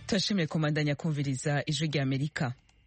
turashimiye komandanya kumviriza ijwi rya Amerika.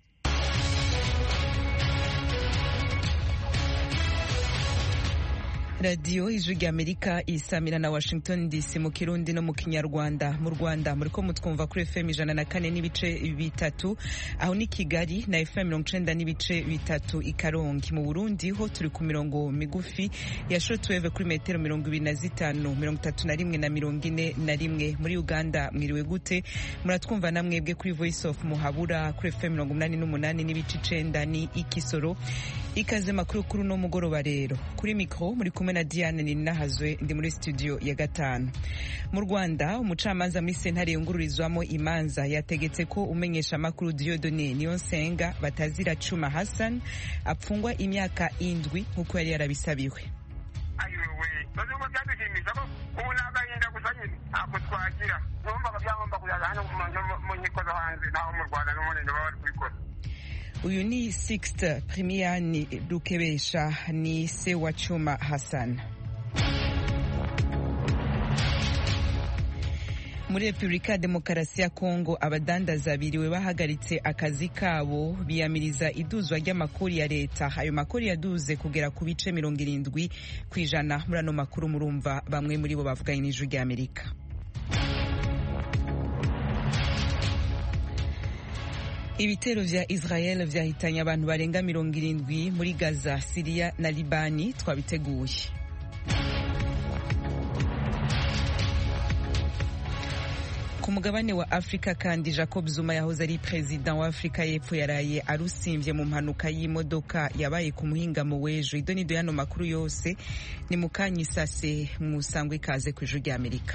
Radio ijwi rya Amerika isamira na Washington DC mu Kirundi no mu Kinyarwanda. Mu Rwanda muriko mutwumva kuri FM 104 n'ibice bitatu, aho ni Kigali na FM 90 n'ibice bitatu i Karongi. Mu Burundi ho turi ku mirongo migufi ya shortwave kuri metero 25, 31 na 41. Muri Uganda mwiriwe gute? Muratwumva namwebwe kuri Voice of Muhabura kuri FM 88 n'ibice 9 ni Ikisoro. Ikaze makuru kuri no mugoroba rero. Kuri mikro muri kumwe na Diane Ninahazwe, ndi muri studio ya 5. Mu Rwanda umucamanza muri sentare yungururizwamo imanza yategetse ko umenyesha makuru Dieudonné Niyonsenga Batazira Chuma Hassan apfungwa imyaka 7 nkuko yari yarabisabiwe. Ayiwe bazuko byadushimisa ko ubona bagenda gusanyira ako twagira ngomba byagomba kuyaga hano mu nkiko zo hanze naho mu Rwanda n'umunene bari kubikora. Uyu ni Sixte Premiani Dukebesha, ni se wa Chuma Hassan. Muri Republika Demokarasi ya Kongo abadandaza biriwe bahagaritse akazi kabo biyamiriza iduzwa ry'amakori ya leta. Ayo makori yaduze kugera ku bice 70%. Muri ano makuru murumva bamwe muri bo bavuganye n'ijwi rya Amerika. Ibitero vya Israel vyahitanye abantu barenga 70 muri Gaza, Syria na Libani. Twabiteguye. Ku mugabane wa Afrika kandi Jacob Zuma yahoze ari president wa Afrika y'Epfo yaraye arusimvye mu mpanuka y'imodoka yabaye ku muhingamo w'ejo. Idonido yano makuru yose ni mukanyisase musangwe ikaze ku ijwi rya Amerika.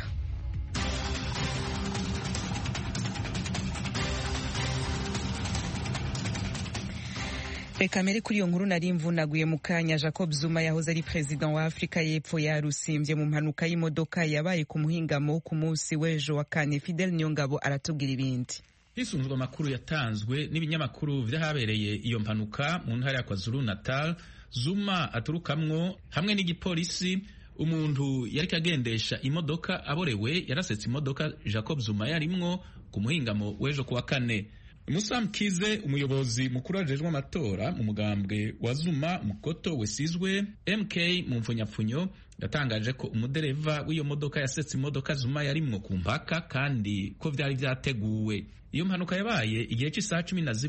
Reka mbere kuri iyo nkuru nari mvunaguye mu kanya. Jacob Zuma yahoze ari president wa Afrika y'Epfo yarusimvye mu mpanuka y'imodoka yabaye ku muhingamo ku munsi w'ejo wa kane. Fidel Nyongabo aratubwira ibindi. Hisunzwe amakuru yatanzwe n'ibinyamakuru vyahabereye iyo mpanuka mu ntara ya KwaZulu Natal, Zuma aturukamwo hamwe n'igipolisi, umuntu yari kagendesha imodoka aborewe yarasetse imodoka Jacob Zuma yarimwo ku muhingamo w'ejo kuwa kane. Musa Mkize, umuyobozi mukuru ajejwe amatora mu mugambwe wa Zuma Mukoto Wesizwe MK mu mfunyapfunyo, yatangaje ko umudereva w'iyo modoka yasetse imodoka Zuma yarimwo ku mpaka kandi ko vyari vyateguwe. Iyo mpanuka yabaye igihe cy'isaha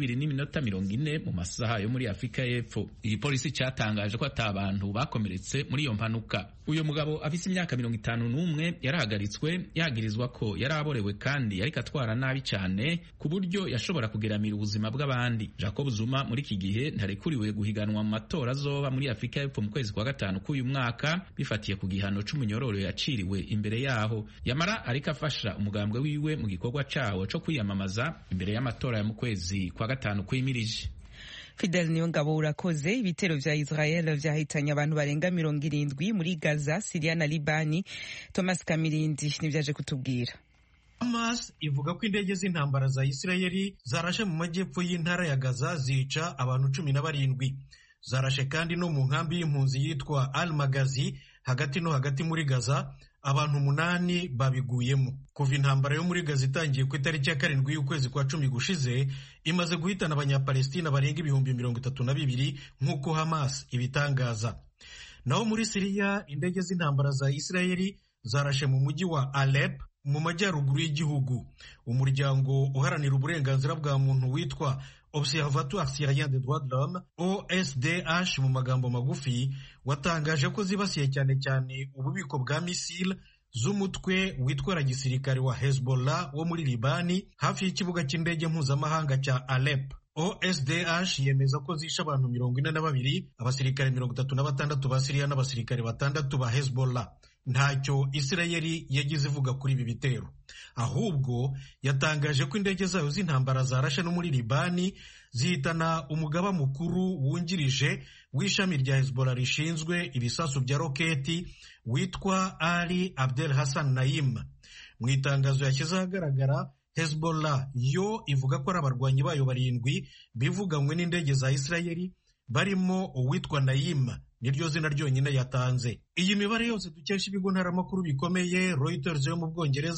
12:40 mu masaha yo muri Afrika y'Epfo. Igipolisi cyatangaje ko atabantu bakomeretse muri iyo mpanuka. Uyo mugabo afise imyaka 51 yarahagaritswe yagirizwa ko yaraborewe kandi yari katwara nabi cyane ku buryo yashobora kugeramira ubuzima bw'abandi. Jacob Zuma muri iki gihe ntarekuriwe guhiganwa mu matora azoba muri Afrika y'Epfo mu kwezi kwa gatanu k'uyu mwaka bifatiye ku gihano c'umunyororo yaciriwe imbere yaho. Yamara ariko afasha umugambwe wiwe mu gikorwa cawo co kwiyamamaza imbere y'amatora ya mu kwezi kwa gatanu kwimirije. Fidel Nyongabo urakoze. Ibitero vya Israel vyahitanye abantu barenga 70 muri Gaza, Syria na Libani. Thomas Kamirindi nivyaje kutubwira. Hamas ivuga ko indege z'intambara za Isirayeli zarashe mu majyepfo y'intara ya Gaza zica abantu 17. Zarashe kandi no mu nkambi y'impunzi yitwa Al-Magazi hagati muri Gaza, abantu 8 babiguyemo. Kuva intambara yo muri Gaza itangiye ku itariki ya 7 y'ukwezi kwa 10 gushize, imaze guhitana abanyapalestina barenga 32,000 nk'uko Hamas ibitangaza. Naho muri Syria indege z'intambara za Isirayeli zarashe mu mujyi wa Alep mu majyaruguru y'igihugu. Umuryango uharanira uburenganzira bwa muntu witwa Observatoire Syrien des droits de l'homme OSDH mu magambo magufi watangaje ko zibasiye cyane ububiko bwa misile z'umutwe witwara gisirikare wa Hezbollah wo muri Libani hafi y'ikibuga cy'indege mpuzamahanga cya Alep. OSDH yemeza ko zishe abantu 42, abasirikare 36 ba Syria n'abasirikare 6 ba Hezbollah. Ntacyo Isirayeli yagize ivuga kuri ibi bitero, ahubwo yatangaje ko indege zayo z'intambara zarashe no muri Libani zihitana umugaba mukuru wungirije w'ishami rya Hezbollah rishinzwe ibisasu bya roketi witwa Ali Abdel Hassan Naim. Mu itangazo yashyize ahagaragara, Hezbollah yo ivuga ko ari abarwanyi bayo 7 bivuganywe n'indege za Isirayeli, barimo uwitwa Naim niryo zina ryonyine yatanze. Iyi mibare yose dukesha ibigo ntaramakuru bikomeye, Reuters yo mu Bwongereza,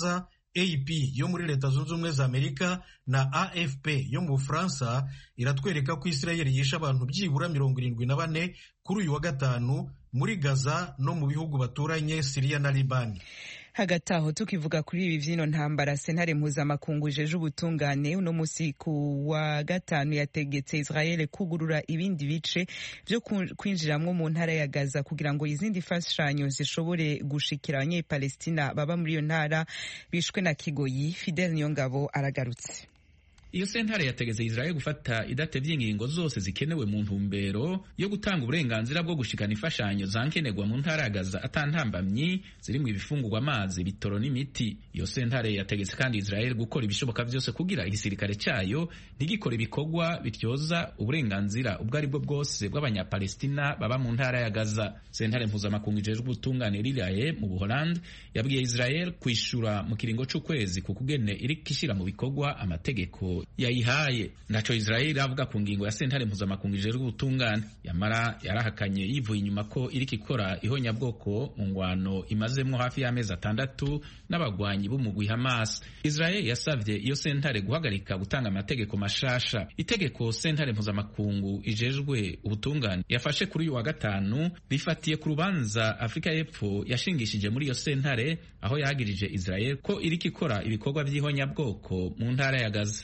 AP yo muri Leta Zunze Ubumwe za Amerika na AFP yo mu Bufaransa iratwereka ko Isirayeli yishe abantu byibura 74 kuri uyu wa gatanu muri Gaza no mu bihugu baturanye Syria na Libani. Hagati aho tukivuga kuri ibi vyino ntambara, sentare mpuzamakungu ijeje ubutungane uno musi ku wa gatanu yategetse Israel kugurura ibindi bice vyo kwinjiramwo mu ntara ya Gaza kugira ngo izindi fashanyo zishobore gushikira abanyepalestina baba muri iyo ntara bishwe na kigoyi. Fidel Niyongabo aragarutse. Iyo sentare yategeze Israel gufata idatevye ingingo zose zikenewe mu ntumbero yo gutanga uburenganzira bwo gushikana imfashanyo zankenerwa mu ntara ya Gaza atantambamyi ziri mu ibifungurwa, amazi, bitoro n'imiti. Iyo sentare yategetse kandi Israel gukora ibishoboka vyose kugira igisirikare cyayo ntigikora ibikorwa bityoza uburenganzira ubwo ari bwo bwose bw'abanyapalestina baba mu ntara ya Gaza. Sentare mpuzamakungu ijejwe ubutungane riraye mu Buholandi yabwiye Israel kwishura mu kiringo c'ukwezi ku kugene iri kishira mu bikorwa amategeko yayihaye. Naco Israel avuga ku ngingo ya sentare mpuzamakungu ijejwe ubutungane, yamara yarahakanye yivuye inyuma ko iriko ikora ihonyabwoko mu ngwano imazemwo hafi y'amezi 6 n'abagwanyi b'umugwi Hamas. Israel yasavye iyo sentare guhagarika gutanga amategeko mashasha. Itegeko sentare mpuzamakungu ijejwe ubutungane yafashe kuri uyu wa gatanu rifatiye ku rubanza Afrika y'Epfo yashingishije muri iyo sentare, aho yagirije Israel ko iriko ikora ibikorwa vy'ihonyabwoko mu ntara ya Gaza.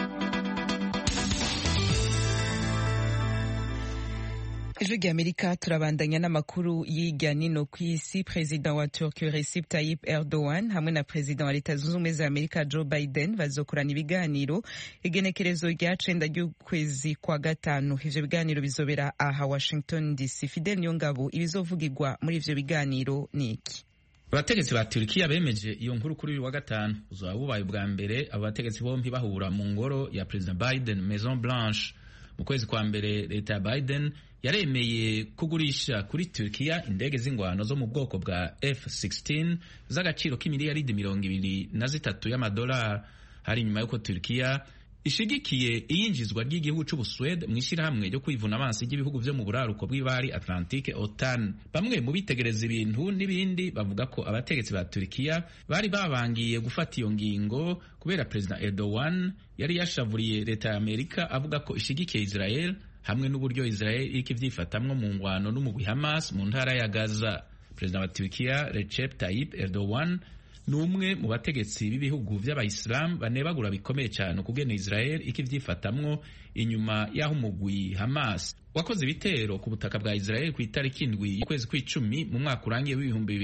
Ijwi ry'Amerika turabandanya n'amakuru y'irya nino kw'isi. Perezida wa Turkey Recep Tayyip Erdogan hamwe na Perezida wa Leta Zunze Ubumwe za Amerika Joe Biden bazokorana ibiganiro igenekerezo rya 9 ry'ukwezi kwa gatanu. Ivyo biganiro bizobera aha Washington DC. Fidel Niyongabo, ibizovugirwa muri ivyo biganiro ni iki? Abategetsi ba Turkiya bemeje iyo nkuru kuri uyu wa gatanu. Uzoba bubaye bwa mbere abo bategetsi bompi bahura mu ngoro ya President Biden, Maison Blanche. Mu kwezi kwa mbere leta ya Biden yaremeye kugurisha kuri Turkiya indege z'ingwano zo mu bwoko bwa F-16 z'agaciro k'imiliyaridi 23 y'amadolari. Hari nyuma yuko Turkiya ishigikiye iyinjizwa ry'igihugu c'Ubuswede mu ishirahamwe ryo kwivuna amazi ry'ibihugu vyo mu buraruko bw'ibari Atlantique OTAN. Bamwe mu bitegereza ibintu n'ibindi bavuga ko abategetsi ba Turkiya bari babangiye gufata iyo ngingo kubera President Erdogan yari yashavuriye leta ya Amerika avuga ko ishigikiye Israel hamwe n'uburyo Israel iriko ivyifatamwo mu ngwano n'umugwi Hamas mu ntara ya Gaza. President wa Turkiya Recep Tayyip Erdogan numwe mu bategetsi b'ibihugu vy'abayisilamu banebagura bikomeye cyane ukugena Israel ikivyifatamwo inyuma y'aho umugwi Hamas wakoze ibitero ku butaka bwa Israel ku itariki 7 y'ukwezi kw'icumi mu mwaka urangiye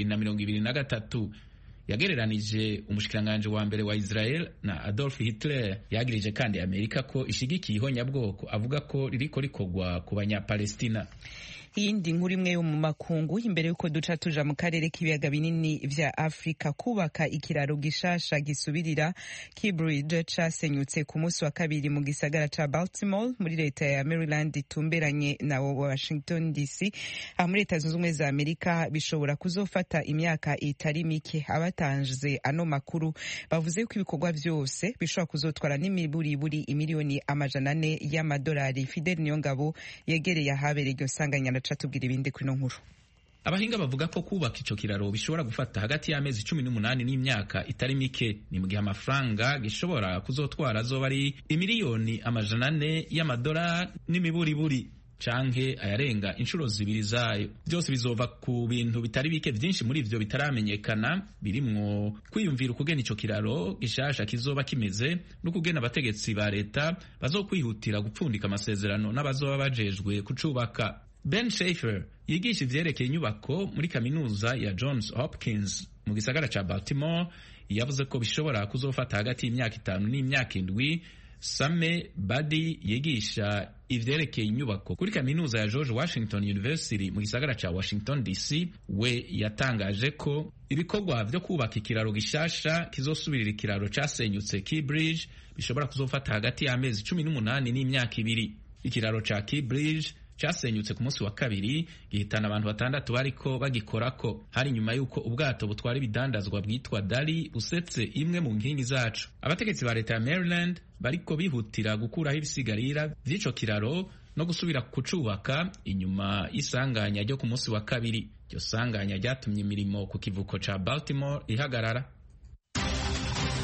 w'2023. Yagereranije umushikiranganje wa mbere wa Israel na Adolf Hitler. Yagirije kandi Amerika ko ishigikiye ihonyabwoko, avuga ko ririko rikogwa ku banyapalestina. Iyindi nkuru imwe yo mu makungu, imbere yuko duca tuja mu karere k'ibiyaga binini vya Afrika, kubaka ikiraro gishasha gisubirira Keybridge casenyutse ku munsi wa kabiri mu gisagara ca Baltimore muri leta ya Maryland itumberanye na Washington DC. Muri Leta Zunze Ubumwe za Amerika bishobora kuzofata imyaka itari mike. Abatanze ano makuru bavuze ko ibikorwa vyose bishobora kuzotwara n'imiburiburi imiliyoni 400 y'amadolari. Fidel Niyongabo yegereye ahabereye iryo sanganya tubwira ibindi kuri no nkuru. Abahinga bavuga ko kubaka ico kiraro bishobora gufata hagati y'amezi 18 n'imyaka itari mike. Ni mu gihe amafaranga gishobora kuzotwara azoba ari imiliyoni 400 y'amadolari n'imiburiburi canke ayarenga inshuro zibiri zayo. Byose bizova ku bintu bitari bike, vyinshi muri ivyo bitaramenyekana, birimwo kwiyumvira ukugena ico kiraro gishasha kizoba kimeze no kugena abategetsi ba leta bazokwihutira gupfundika amasezerano n'abazoba bajejwe kucubaka. Ben Schaefer yigisha ivyerekeye inyubako muri kaminuza ya Johns Hopkins mu gisagara ca Baltimore yavuze ko bishobora kuzofata hagati y'imyaka 5 n'imyaka 7. Same Badi yigisha ivyerekeye inyubako kuri kaminuza ya George Washington University mu gisagara ca Washington DC, we yatangaje ko ibikorwa vyo kubaka ikiraro gishasha kizosubirira ikiraro casenyutse Keybridge bishobora kuzofata hagati y'amezi 18 n'imyaka 2. Ikiraro ca Keybridge casenyutse ku munsi wa kabiri gihitana abantu 6 bariko bagikorako. Hari nyuma yuko ubwato butwara ibidandazwa bwitwa Dali busetse imwe mu nkingi zacu. Abategetsi ba leta ya Maryland bariko bihutira gukuraho ibisigarira vy'ico kiraro no gusubira kucubaka inyuma y'isanganya ryo ku munsi wa kabiri. Iryo sanganya ryatumye imirimo ku kivuko ca Baltimore ihagarara.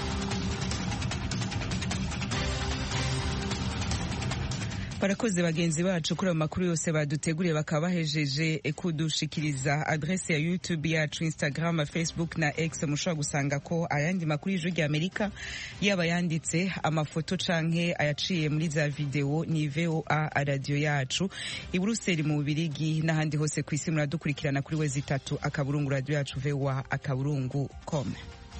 barakoze bagenzi bacu kuri ayo makuru yose baduteguriye bakaba bahejeje kudushikiriza. Adresse ya YouTube yacu, Instagram, Facebook na X mushobora gusanga ko ayandi makuru y'Ijwi ry'Amerika yaba yanditse amafoto canke ayaciye muri za video ni VOA radio yacu i Buruseli mu Bubirigi n'ahandi hose ku isi. Muradukurikirana kuri wezi3 akaburungu radio yacu VOA akaburungu.com.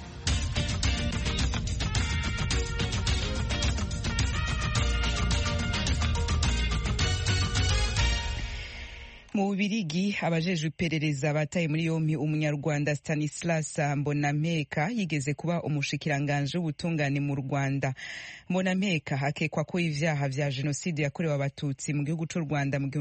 Mu Bubirigi abajejwe iperereza bataye muri yompi umunyarwanda Stanislas Mbonampeka yigeze kuba umushikiranganje w'ubutungane mu Rwanda. Mbonampeka hakekwa ko ivyaha vya jenoside yakorewe abatutsi mu gihugu c'u Rwanda mu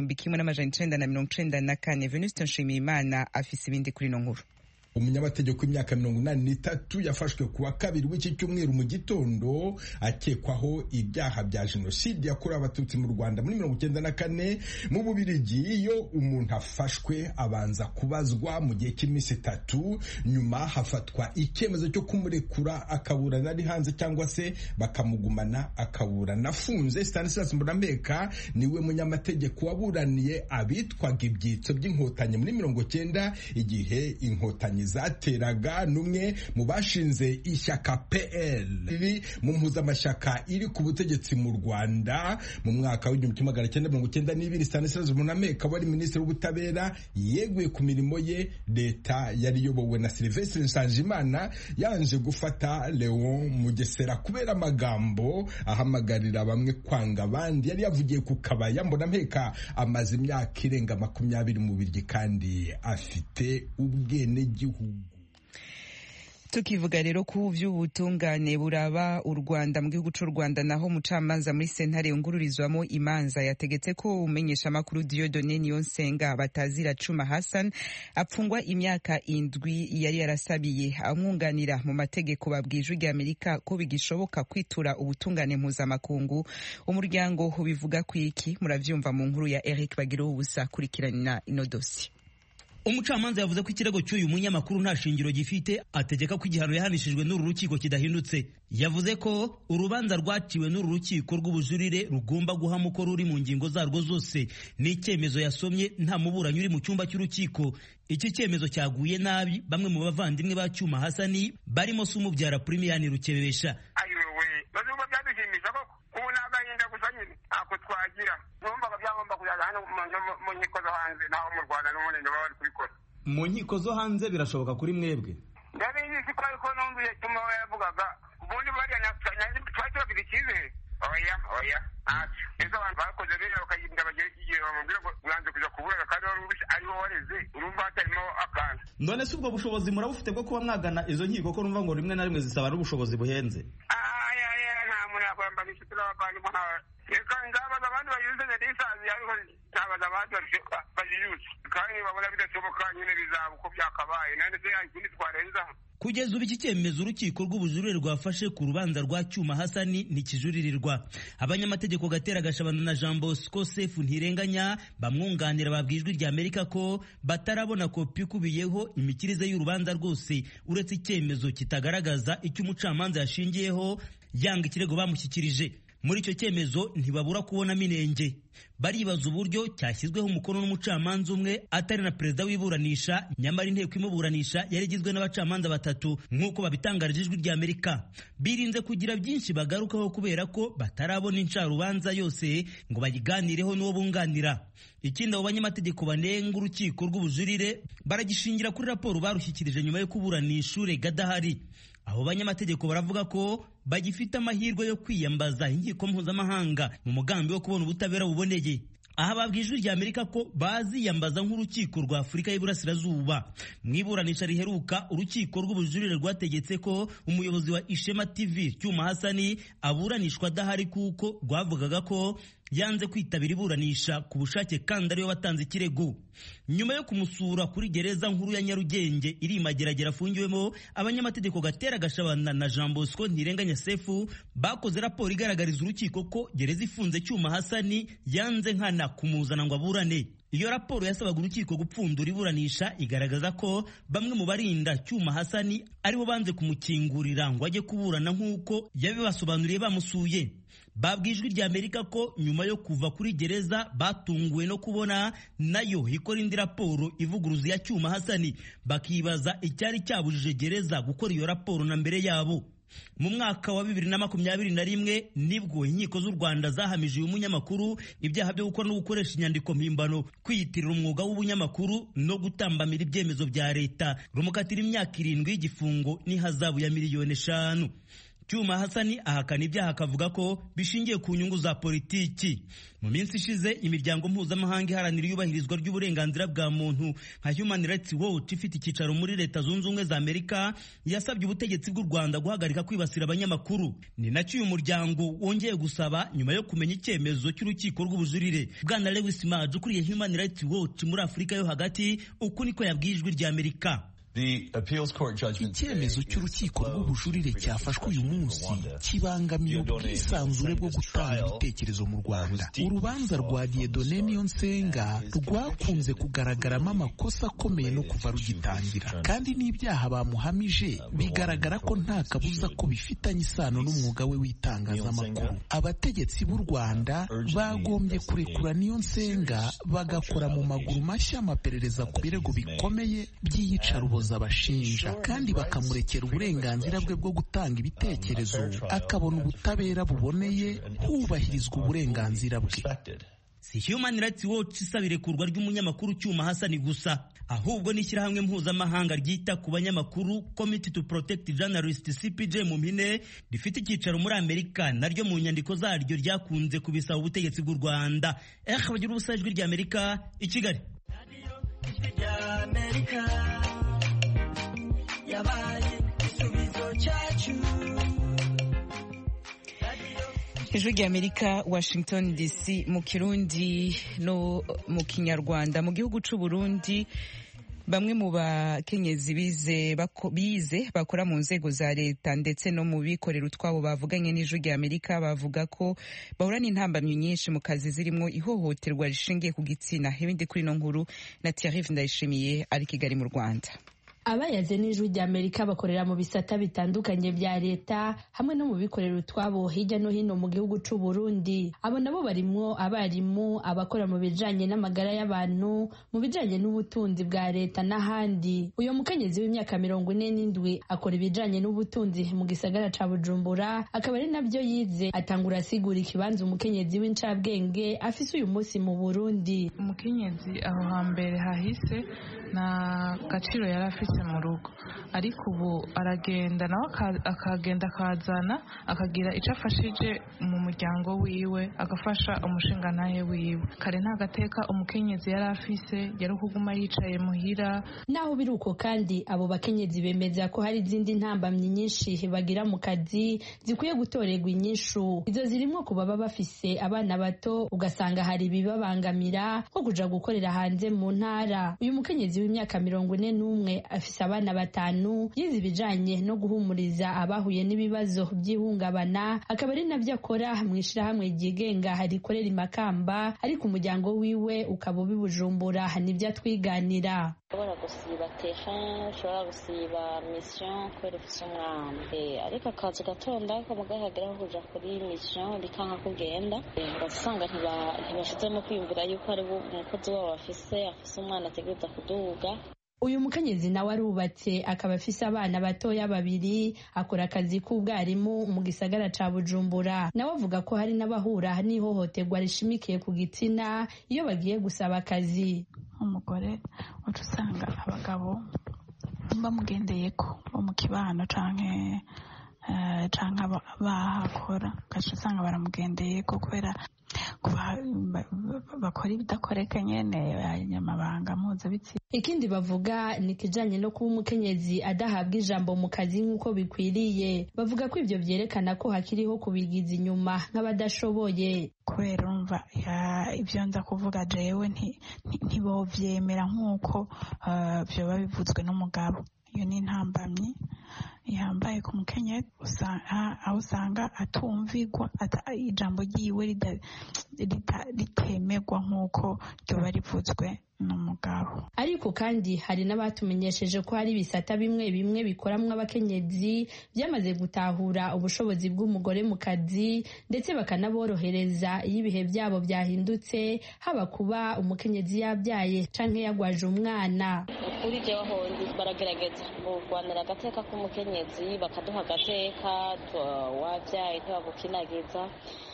1994. Venuste Nshimiyimana afise ibindi kuri no nkuru. Umunyamategeko w'imyaka 83 yafashwe kuwa kabiri w'iki cyumweru mu gitondo akekwaho ibyaha bya jenoside yakorewe abatutsi mu Rwanda muri 1994. Mu Bubirigi iyo umuntu afashwe abanza kubazwa mu gihe cy'iminsi 3, nyuma hafatwa icyemezo cyo kumurekura akaburana ari hanze cyangwa se bakamugumana akaburana afunze. Stanislas Mbonampeka niwe munyamategeko waburaniye abitwaga ibyitso by'inkotanyi muri 1990 igihe inkotanyi zateraga. Numwe mu bashinze ishyaka PL riri mu mpuzamashyaka iri ku butegetsi mu Rwanda mu mwaka w'1992. Stanislas Mbonampeka wari minisitiri w'ubutabera yeguye ku mirimo ye. Leta yari iyobowe na Sylvestre Nsanzimana yanje gufata Leon Mugesera kubera amagambo ahamagarira bamwe kwanga abandi yari yavugiye ku kabaya. Mbonampeka amaze imyaka irenga 20 mu Bubirigi kandi afite ubwenegihugu. Tukivuga rero ku vy'ubutungane buraba u Rwanda mu gihugu c'u Rwanda, naho mucamanza muri sentare yungururizwamo imanza yategetse ko umenyesha makuru Dieudonné Niyonsenga Batazira Cuma Hassan apfungwa imyaka 7 yari yarasabiye. Amwunganira mu mategeko babwijwe ry'Amerika ko bigishoboka kwitura ubutungane mpuzamakungu. Umuryango ubivuga kwiki muravyumva mu nkuru ya Eric Bagiro ubusa kurikirana ino dossier. Umucamanza yavuze ko ikirego cy'uyu munyamakuru nta shingiro gifite, ategeka ko igihano yahanishijwe n'uru rukiko kidahindutse. Yavuze ko urubanza rwaciwe n'uru rukiko rw'ubujurire rugomba guhama uko ruri mu ngingo zarwo zose. Ni icyemezo yasomye nta muburanyi uri mu cyumba cy'urukiko. Iki cyemezo cyaguye nabi bamwe mu bavandimwe ba Cyuma Hasani barimo se umubyara Primiyani Rukebesha. Ayiwe bazumva byadushimisha ko kubona agahinda gusa nyine ako twagira numvaga byagomba kujaga hano mu nkiko zo hanze naho mu Rwanda n'umunene bari kubikora mu nkiko zo hanze. Birashoboka kuri mwebwe? ndabizi ko ariko numviye Cyuma yavugaga ubundi bariya twakira icyizere. Oya ejo abantu bakoze bene bakagenda bagera igihe bamubwira ngo uranze kuja kuburana kandi ariho wareze urumva hatarimo akantu. None se ubwo bushobozi murabufite bwo kuba mwagana izo nkiko ko numva ngo rimwe na rimwe zisaba n'ubushobozi buhenze? Nta muntu yakwamba n'ishuti n'abavandimwe ntawe. Reka ngabaza abandi bayuze n'isazi ariko ntabaza abandi bayuze kandi babona bidashoboka nyine bizaba uko byakabaye. None se ikindi twarenza. Kugeza ubu iki cyemezo urukiko rw'ubujurire rwafashe ku rubanza rwa Cyuma Hasani ntikijuririrwa. Abanyamategeko Gatera Gashabana na Jean Bosco Sefu Ntirenganya bamwunganira babwijwe ry'Amerika ko batarabona kopi kubiyeho imikirize y'urubanza rwose uretse icyemezo kitagaragaza icyo umucamanza yashingiyeho yanga ikirego bamushyikirije. Muri icyo cyemezo ntibabura kubonamo inenge. Baribaza uburyo cyashyizweho umukono n'umucamanza umwe atari na perezida w'iburanisha, nyamara inteko imuburanisha yari igizwe n'abacamanza 3 nk'uko babitangarije Ijwi ry'Amerika. Birinze kugira byinshi bagarukaho kubera ko batarabona incarubanza yose ngo bayiganireho n'uwo bunganira. Ikindi abo banyamategeko banenga urukiko rw'ubujurire baragishingira kuri raporo barushyikirije nyuma yo kuburanisha urega adahari. Abo banyamategeko baravuga ko bagifite amahirwe yo kwiyambaza inkiko mpuzamahanga mu mugambi wo kubona ubutabera buboneye. Aha babwijwe ry'Amerika ko baziyambaza nk'urukiko rwa Afurika y'Iburasirazuba. Mu iburanisha riheruka urukiko rw'ubujurire rwategetse ko umuyobozi wa Ishema TV Cyuma Hasani aburanishwa adahari kuko rwavugaga ko yanze kwitabira iburanisha ku bushake kandi ariyo batanze ikirego. Nyuma yo kumusura kuri gereza nkuru ya Nyarugenge iri Mageragere afungiwemo, abanyamategeko Gatera Gashabana na Jean Bosco Ntirenganya Sefu bakoze raporo igaragariza urukiko ko gereza ifunze Cyuma Hasani yanze nkana kumuzana ngo aburane. Iyo raporo yasabaga urukiko gupfundura iburanisha igaragaza ko bamwe mu barinda Cyuma Hasani aribo banze kumukingurira ngo ajye kuburana nk'uko yabibasobanuriye bamusuye. babwiye Ijwi rya Amerika ko nyuma yo kuva kuri gereza batunguwe no kubona nayo ikora indi raporo ivuguruza ya Cyuma Hasani, bakibaza icyari cyabujije gereza gukora iyo raporo na mbere yabo. Mu mwaka wa 2021 nibwo inkiko z'u Rwanda zahamije uyu munyamakuru ibyaha byo gukora no gukoresha inyandiko mpimbano, kwiyitirira umwuga w'ubunyamakuru no gutambamira ibyemezo bya leta, rumukatira imyaka 7 y'igifungo n'ihazabu ya miliyoni 5. Cyuma Hasani ahakana ibyaha akavuga ko bishingiye ku nyungu za politiki. Mu minsi ishize imiryango mpuzamahanga iharanira iyubahirizwa ry'uburenganzira bwa muntu nka Human Rights Watch ifite icyicaro muri Leta Zunze Ubumwe za Amerika yasabye ubutegetsi bw'u Rwanda guhagarika kwibasira abanyamakuru. Ni nacyo uyu muryango wongeye gusaba nyuma yo kumenya icyemezo cy'urukiko rw'ubujurire. Bwana Lewis Maj ukuriye Human Rights Watch muri Afurika yo hagati, uku niko yabwiye Ijwi rya Amerika. Icyemezo cy'urukiko rw'ubujurire cyafashwe uyu munsi kibangamiye ubwisanzure bwo gutanga ibitekerezo mu Rwanda. Urubanza rwa Dieudonné Niyonsenga rwakunze kugaragaramo amakosa akomeye no kuva rugitangira, kandi n'ibyaha bamuhamije bigaragara ko nta kabuza ko bifitanye isano n'umwuga we w'itangazamakuru. Abategetsi b'u Rwanda bagombye kurekura Niyonsenga bagakora mu maguru mashya amaperereza ku birego bikomeye by'iyicarubozo abashinja, kandi bakamurekera uburenganzira bwe bwo gutanga ibitekerezo, akabona ubutabera buboneye, hubahirizwa uburenganzira bwe. Si Human Rights Watch isaba irekurwa ry'umunyamakuru Cyuma Hasani gusa, ahubwo n'ishyirahamwe mpuzamahanga ryita ku banyamakuru Committee to Protect Journalists CPJ mu mpine, rifite icyicaro muri Amerika, naryo mu nyandiko zaryo ryakunze kubisaba ubutegetsi bw'u Rwanda. Bagira ubusa Ijwi rya Amerika i Kigali. Ijwi rya Amerika, Washington DC, mu Kirundi no mu Kinyarwanda. Mu gihugu c'u Burundi bamwe mu bakenyezi bize bakora mu nzego za leta ndetse no mu bikorera utwabo bavuganye n'Ijwi rya Amerika bavuga ko bahura n'intambamyi nyinshi mu kazi zirimo ihohoterwa rishingiye ku gitsina. Ibindi kuri no nkuru na Thierry Ndayishimiye ari Kigali mu Rwanda. Abayaze n'Ijwi rya Amerika bakorera mu bisata bitandukanye bya leta hamwe no mu bikorera utwabo hirya no hino mu gihugu c'u Burundi. Abo nabo barimwo abarimu, abakora mu bijanye n'amagara y'abantu, mu bijanye n'ubutunzi bwa leta n'ahandi. Uyo mukenyezi w'imyaka 47 akora ibijanye n'ubutunzi mu gisagara ca Bujumbura, akaba ari nabyo yize. Atangura asigura ikibanza umukenyezi w'incabwenge afise uyu munsi mu Burundi. Umukenyezi aho hambere hahise na gaciro yari afise mu rugo, ariko ubu aragenda nawe akagenda akazana akagira icyo afashije mu muryango wiwe, agafasha umushingantahe wiwe. Kare nta gateka umukenyezi yari afise, yari kuguma yicaye muhira. Naho biri uko kandi abo bakenyezi bemeza ko hari izindi ntambamyi nyinshi bagira mu kazi zikwiye gutorerwa inyishu. Izo zirimo kuba baba bafise abana bato, ugasanga hari ibibabangamira nko kuja gukorera hanze mu ntara. Uyu mukenyezi w'imyaka 41 afise abana 5, yize ibijanye no guhumuriza abahuye n'ibibazo by'ihungabana, akaba ari navyo akora mu ishirahamwe ryigenga rikorera i Makamba, ariko umuryango wiwe ukaba ubi Bujumbura. Nibyo atwiganira. Ushobora gusiba terrain, ushobora gusiba mission kubera ufise umwana, ariko akazi gatonda ko mugahagera kuja kuri mission bikanka kugenda, ugasanga ntibashizemo kwiyumvira yuko ari umukozi wabo afise umwana ategereza kuduga. Uyu mukenyezi nawe arubatse, akaba afise abana batoya 2, akora akazi k'ubwarimu mu gisagara ca Bujumbura. Nawe avuga ko hari n'abahura n'ihohoterwa rishimikiye ku gitsina iyo bagiye gusaba akazi. Umugore uca usanga abagabo bamugendeyeko bo mu kibano canke bahakora, ugaca usanga baramugendeyeko kubera bakora ibidakoreka nyene abanyamabanga mpuzabitsina. Ikindi bavuga ni kijanye no kuba umukenyezi adahabwa ijambo mu kazi nk'uko bikwiriye. Bavuga ko ivyo vyerekana ko hakiriho kubigiza inyuma nk'abadashoboye. Kubera umva ivyo nza kuvuga jewe ntibovyemera nk'uko vyoba bivuzwe n'umugabo. Iyo ni intambamyi ihambaye ku mukenyezi, aho usanga atumvigwa, ijambo ryiwe ritemegwa nk'uko ryoba rivuzwe n'umugabo. Ariko kandi hari n'abatumenyesheje ko hari ibisata bimwe bimwe bikoramwo abakenyezi byamaze gutahura ubushobozi bw'umugore mu kazi ndetse bakanaborohereza iyo ibihe byabo byahindutse, haba kuba umukenyezi yabyaye canke yagwaje umwana. Kuri jewe hondi baragerageza kurwanira agateka k'umukenyezi, bakaduha agateka, wabyaye ntibagukinagiza,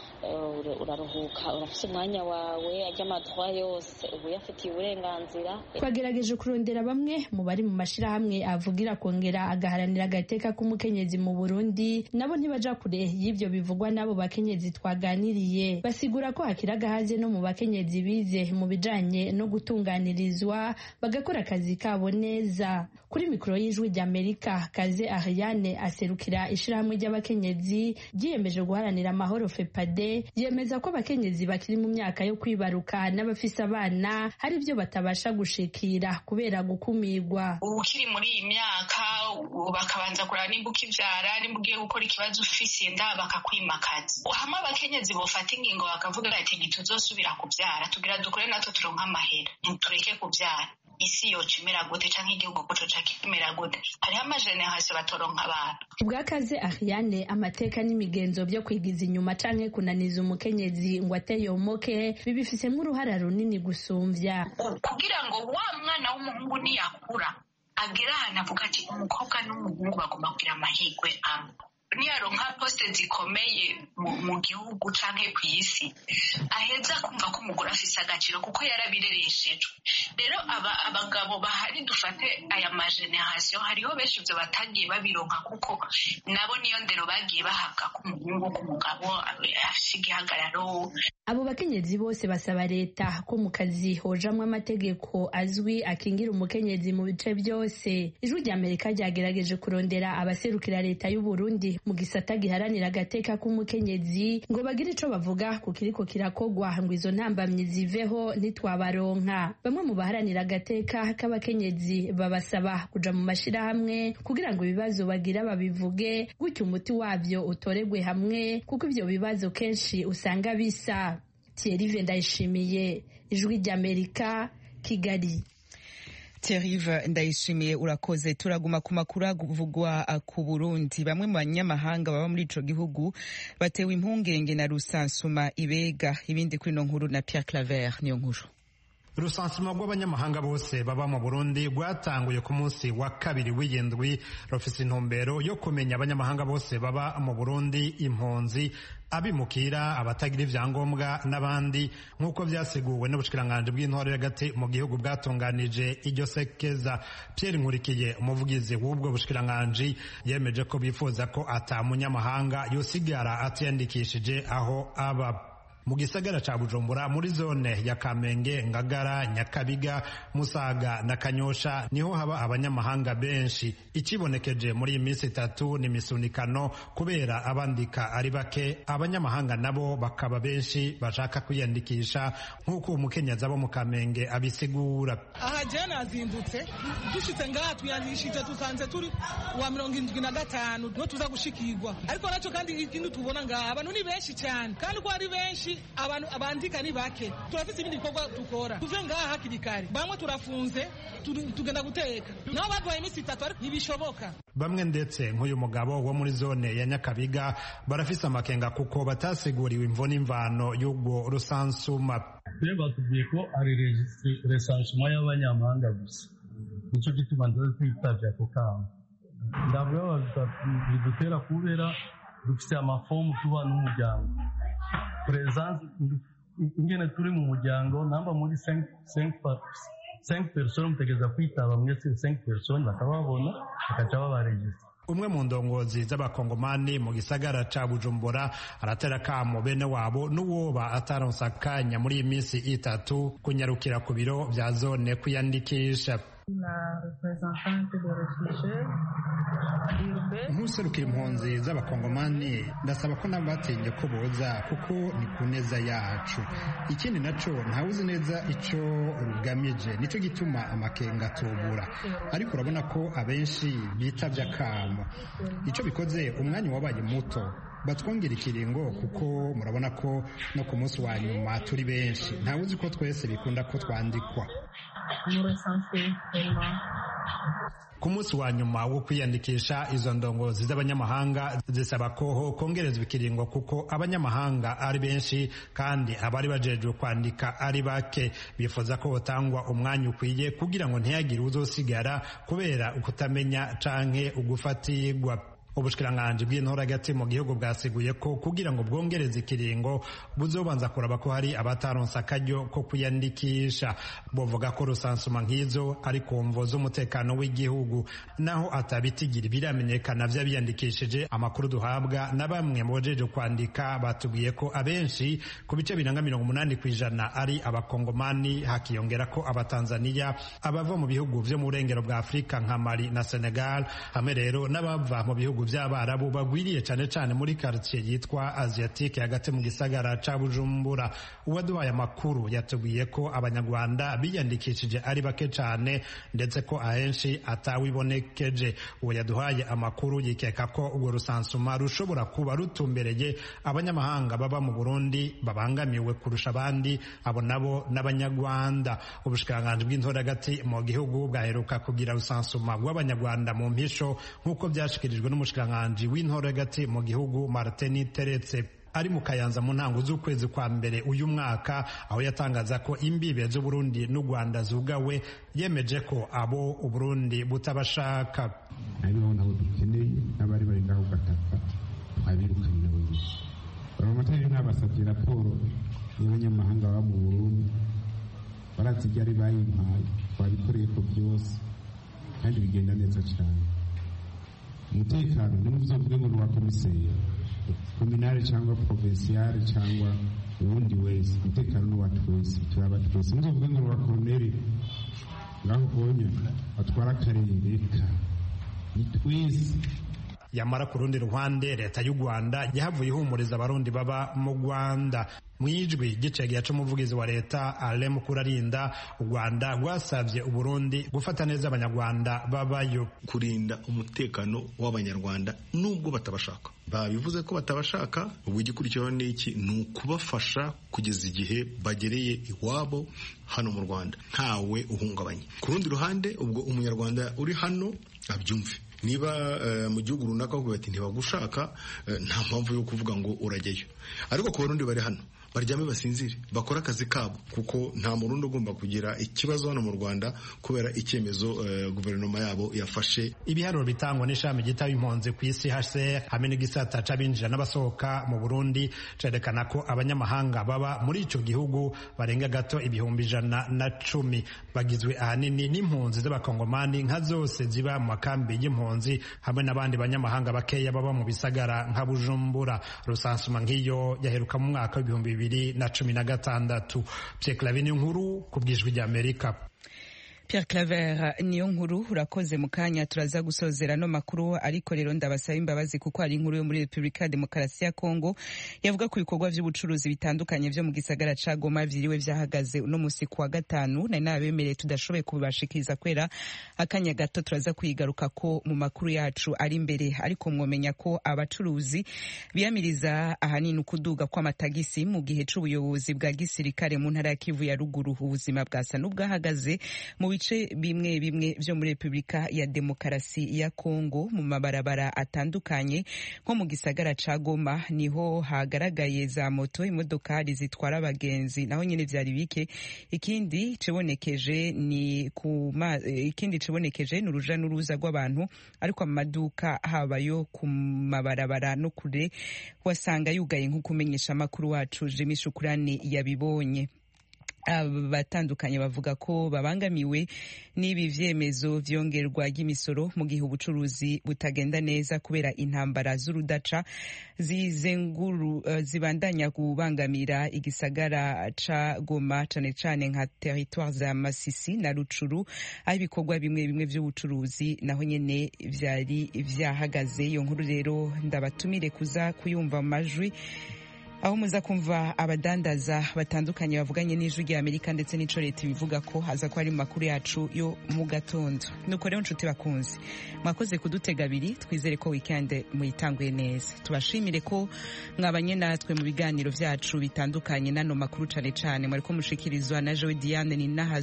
uraruhuka, urafite umwanya wawe, ajya amadwa yose ubu yafitiye uburenganzira. Twagerageje kurondera bamwe mu bari mu mashirahamwe avugira kongera agaharanira agateka k'umukenyezi mu Burundi, nabo ntibaja kure y'ivyo bivugwa n'abo bakenyezi twaganiriye. Basigura ko hakiri agahaze no mu bakenyezi bize mu bijanye no gutunganirizwa bagakora akazi kabo neza. Kuri mikoro y'Ijwi ry'Amerika, Kaze Ariane aserukira ishirahamwe ry'abakenyezi ryiyemeje guharanira amahoro FEPADE, yemeza ko abakenyezi bakiri mu myaka yo kwibaruka n'abafise abana hari ibyo batabasha gushikira kubera gukumirwa. Ukiri muri iyi myaka bakabanza kuraba nimba ukivyara, nimba ugiye gukora ikibazo ufise inda bakakwimakaza. Hamwe abakenyezi bofata ingingo bakavuga ati ntituzosubira kuvyara, tugira dukore natwe turonka amahera, ntitureke kuvyara. Isi yoca imera gute canke igihugu ko coca kimera gute? Hariho amajenerasiyo batoronka abantu. Ubwa Kaze Ariane, amateka n'imigenzo byo kwigiza inyuma canke kunaniza umukenyezi ngo ateyomoke bibifisemo uruhara runini gusumvya. Kugira ngo wa mwana w'umuhungu niyakura agera ahantu avuga ati umukobwa n'umuhungu bagomba kugira amahirwe amwe, niyaronka poste zikomeye mu gihugu canke ku isi, aheza kumva ko umugore afise agaciro kuko yarabirereshejwe. Rero abagabo bahari dufate aya majenerasiyo, hariho benshi ivyo batagiye babironka kuko nabo niyo ndero bagiye bahabwa ku muhungu, ku mugabo afise igihagararo. Abo bakenyezi bose basaba leta ko mu kazi hojamwo amategeko azwi akingira umukenyezi mu bice byose. Ijwi ry'Amerika ryagerageje kurondera abaserukira leta y'u Burundi mu gisata giharanira agateka k'umukenyezi ngo bagire ico bavuga ku kiriko kirakogwa ngo izo ntambamyi ziveho ntitwabaronka. Bamwe mu baharanira agateka k'abakenyezi babasaba kuja mu mashirahamwe kugira ngo ibibazo bagira babivuge, gutyo umuti wavyo utoregwe hamwe kuko ivyo bibazo kenshi usanga bisa. Thierry Ndayishimiye, Ijwi ry'Amerika, Kigali. Thierry Ndayishimiye, urakoze. Turaguma ku makuru avugwa ku Burundi. Bamwe mu banyamahanga baba muri ico gihugu batewe impungenge na rusansuma ibega. Ibindi kuri no nkuru na Pierre Claver niyo nkuru. Urusansuma rw'abanyamahanga bose baba mu Burundi rwatanguye ku munsi wa kabiri w'indwi, rufise intumbero yo kumenya abanyamahanga bose baba mu Burundi, impunzi, abimukira, abatagira ivyangombwa n'abandi, nk'uko vyasiguwe n'ubushikiranganji bw'intwaro y'agati mu gihugu bwatunganije iryo sekeza. Pierre Nkurikiye, umuvugizi w'ubwo bushikiranganji, yemeje ko bifuza ko ata munyamahanga yosigara atiyandikishije aho aba. Mu gisagara ca Bujumbura, muri zone ya Kamenge, Ngagara, Nyakabiga, Musaga na Kanyosha niho haba abanyamahanga benshi. Ikibonekeje muri iyi minsi itatu ni misunikano kubera abandika ari bake, abanyamahanga nabo bakaba benshi bashaka kwiyandikisha, nk'uko umukenyezi abo mu Kamenge abisigura. Aha jana azindutse dushitse ngaha twiyandikishije tusanze turi wa 75 no tuza gushikirwa, ariko naco kandi ikintu tubona ngaha abantu ni benshi cyane, kandi ko ari benshi abantu abandika ni bake. Turafise ibindi bikorwa dukora, tuve ngaha hakiri kare, bamwe turafunze tugenda guteka, nabo badwaye iminsi 3 ariko ntibishoboka. Bamwe ndetse nk'uyu mugabo wo muri zone ya Nyakabiga barafise amakenga kuko batasiguriwe imvo n'imvano y'ubwo rusansuma. Twe batubwiye ko ari resansuma y'abanyamahanga gusa, nico gituma ndaza twitavye ako kamo. Ndabwo bidutera kubera dufise amafomu tuba n'umuryango. Presence ingene turi mu muryango, namba muri 5 personnes mutegeza kwitaba, mwese 5 personnes bakababona bakaca babaregistra. Umwe mu ndongozi z'abakongomani mu gisagara ca Bujumbura aratera kamo bene wabo n'uwoba ataronsa akanya muri iyi minsi itatu kunyarukira ku biro vya zone kwiyandikisha. Nkuserukira impunzi z'abakongomani ndasaba ko nabatinye ko boza kuko ni ku neza yacu. Ikindi naco ntawuzi neza ico rugamije, nico gituma amakenga atubura, ariko urabona ko abenshi bitavye akamo. Ico bikoze umwanya wabaye muto, batwongera ikiringo kuko murabona ko no ku munsi wa nyuma turi benshi, ntawuzi ko twese bikunda ko twandikwa. nous recenser vraiment. Ku munsi wa nyuma wo kwiyandikisha, izo ndongozi z'abanyamahanga zisaba ko kongerezwa ikiringo kuko abanyamahanga ari benshi kandi abari bajejwe kwandika ari bake. Bifuza ko hotangwa umwanya ukwiye kugira ngo ntiyagire uzosigara kubera ukutamenya canke ugufatirwa. Ubushikiranganji bw'intore hagati mu gihugu bwasiguye ko kugira ngo bwongereze ikiringo buzobanza kuraba ko hari abataronse akaryo ko kwiyandikisha. Bovuga ko rusansuma nk'izo ari ku mvo z'umutekano w'igihugu, naho atabitigira biramenyekana vy'abiyandikishije. Amakuru duhabwa na bamwe mu bajeje kwandika batubwiye ko abenshi ku bice biranga 80% ari abakongomani, hakiyongera ko abatanzania, abava mu bihugu vyo mu burengero bwa Afrika nka Mali na Senegal, hamwe rero n'abava mu bihugu vy'Abarabu bagwiriye cane cane muri quartier yitwa Asiatique hagati mu gisagara ca Bujumbura. Uwaduhaye amakuru yatubwiye ko abanyarwanda biyandikishije ari bake cane ndetse ko ahenshi atawibonekeje. Uwo yaduhaye amakuru yikeka ko urwo rusansuma rushobora kuba rutumbereye abanyamahanga baba mu Burundi babangamiwe kurusha abandi, abo nabo n'abanyarwanda. Ubushikiranganji bw'intore hagati mu gihugu bwaheruka kugira rusansuma rw'abanyarwanda mu mpisho nk'uko byashikirijwe n'umushikiranganji w'intore hagati mu gihugu Martin Teretse ari mu Kayanza mu ntango z'ukwezi kwa mbere uyu mwaka, aho yatangaza ko imbibe z'Uburundi n'u Rwanda zugawe. Yemeje ko abo Uburundi butabashaka ariho nabo dukeneye n'abari bari ngaho gataka abirukanye nabo nyinshi. Baramatari n'abasabye raporo y'abanyamahanga baba mu Burundi, baratijya ari bayimpaye twabikoreye ko byose kandi bigenda neza cyane. Umutekano n'umuvuze ngo wa komiseri kominari cyangwa provinciale cyangwa ubundi wese, umutekano n'uwacu wese turaba twese. Muvuze ngo wa koloneli ngaho konya atwara akarere ka ni twese. Yamara ku rundi ruhande leta y'u Rwanda yahavuye ihumuriza abarundi baba mu Rwanda. Mwijwi gicegera c'umuvugizi wa leta Alain Mukurarinda, u Rwanda rwasavye Uburundi gufata neza abanyarwanda babayo, kurinda umutekano w'abanyarwanda nubwo batabashaka. Babivuze ko batabashaka, ubwo igikurikiraho n'iki ni ukubafasha kugeza igihe bagereye iwabo hano mu Rwanda ntawe uhungabanye. Ku rundi ruhande ubwo umunyarwanda uri hano abyumve, niba mu gihugu runaka bavuga bati ntibagushaka, nta mpamvu yo kuvuga ngo urajyayo. Ariko ku Barundi bari hano baryame basinzire, bakora akazi kabo, kuko nta murundi ugomba kugira ikibazo hano mu Rwanda kubera icyemezo guverinoma yabo yafashe. Ibiharuro bitangwa n'ishami gitaba impunzi ku isi HCR hamwe n'igisata c'abinjira n'abasohoka mu Burundi cerekana ko abanyamahanga baba muri ico gihugu barenga gato 110,000 bagizwe ahanini n'impunzi z'abakongomani nka zose ziba mu makambi y'impunzi hamwe n'abandi banyamahanga bakeya baba mu bisagara nka Bujumbura. Rusansuma nk'iyo yaheruka mu mwaka wa 2016. Pierre Claver niyo nkuru ku bw'ijwi ry'Amerika. Pierre Claver niyo nkuru urakoze. mu kanya turaza gusozera no makuru, ariko rero ndabasaba imbabazi kuko hari inkuru yo muri Republika ya Demokarasi ya Kongo yavuga ku bikorwa by'ubucuruzi bitandukanye byo mu gisagara ca Goma vyiriwe vyahagaze uno musi kuwa gatanu. Nari nabemereye tudashoboye kubibashikiriza kwera akanya gato, turaza kwigaruka ko mu makuru yacu ari imbere. Ariko mwomenya ko abacuruzi biyamiriza ahanini ukuduga kw'amatagisi mu gihe c'ubuyobozi bwa gisirikare mu ntara ya Kivu ya ruguru. Ubuzima bwasa n'ubwahagaze mu bice bimwe bimwe vyo muri Republika ya Demokarasi ya Kongo mu mabarabara atandukanye, nko mu gisagara ca Goma niho hagaragaye za moto, imodokari zitwara abagenzi naho nyene vyari bike. Ikindi cibonekeje ni uruja n'uruza rw'abantu, ariko amaduka habayo ku mabarabara no kure wasanga yugaye, nk'uko umenyesha amakuru wacu Jimmy Shukurani yabibonye. Abatandukanye bavuga ko babangamiwe n'ibi vyemezo vyongerwa ry'imisoro mu gihe ubucuruzi butagenda neza kubera intambara z'urudaca zibandanya kubangamira igisagara ca Goma, cane cane nka territoire za Masisi na Rucuru, aho ibikorwa bimwe bimwe vy'ubucuruzi naho nyene vyari vyahagaze. Iyo nkuru rero ndabatumire kuza kuyumva mu majwi, aho muza kumva abadandaza batandukanye bavuganye n'ijwi rya Amerika ndetse n'ico leta bivuga ko haza ko ari mu makuru yacu yo mu gatondo. Nuko rero nshuti bakunzi, mwakoze kudutega abiri, twizere ko weekend muyitanguye neza. Tubashimire ko mwabanye natwe mu biganiro vyacu bitandukanye, nano makuru cane cane mwariko mushikirizwa na Joe Diane ni